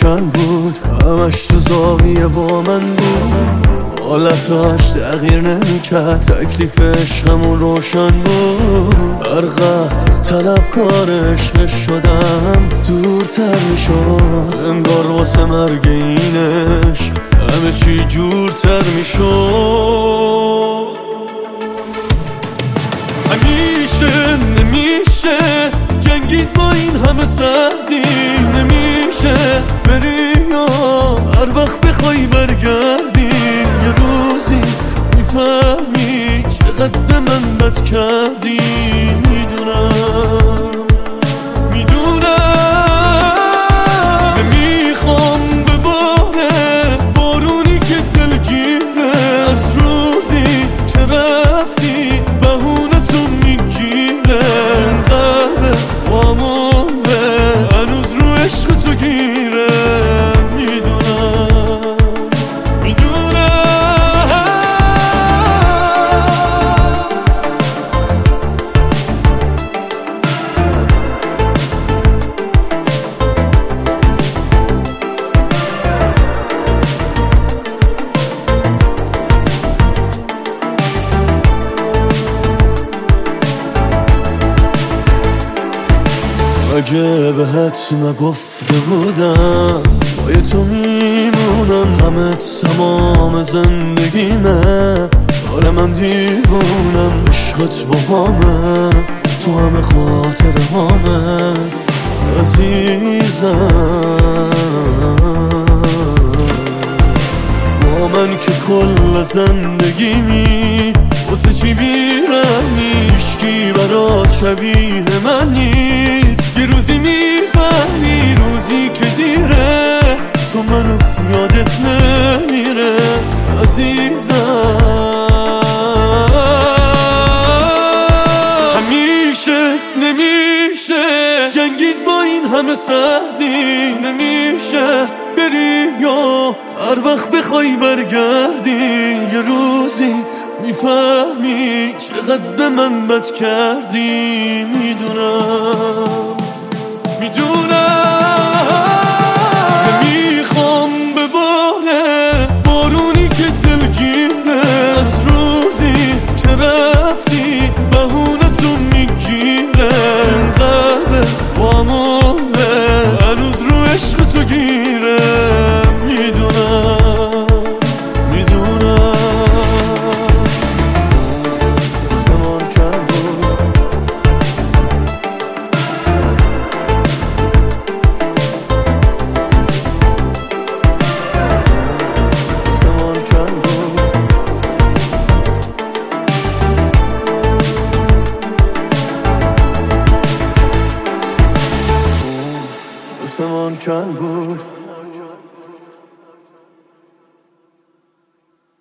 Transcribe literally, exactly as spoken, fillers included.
کن بود، همش تو زاویه با من بود، حالتاش تغییر نمیکرد، تکلیفش همون روشن بود. هر قد طلبکار عشقش شدم دورتر میشد، انگار واسه مرگ اینش همه چی جورتر میشد. همیشه نمیشه جنگید با این همه سردی، نمیشه بری یا هر وقت بخوای برگردی، یه روزی میفهمی چقدر به من بد کردی. میدونم میدونم نمیخوام بباره بارونی که دلگیره، از روزی که رفتی بهونتو میگیره، قلب وامونده هنوز رو عشق تو گیره. میدونم میدونم اگه بهت نگفته بودم با تو میمونم، همه تمام زندگیمه، آره من دیوونم، عشقت با همه تو همه خاطر همه عزیزم. با من که کل زندگیمی واسه چی بیرمی، هیچکی برات شبیه من نیست، یه روزی میفهمی روزی که دیره تو منو یادت نمیره عزیزم. همیشه نمیشه جنگید با این همه سردی، نمیشه بری یا هر وقت بخوای برگردی، یه روزی میفهمی چقدر به من بد کردی. میدونم میدونم نمیخوام بباره بارونی که دلگیره، از روزی که رفتی بهونتو میگیره، قلب وامونده هنوز رو عشق تو گیره. میدونم میدونم آسمان کن بود.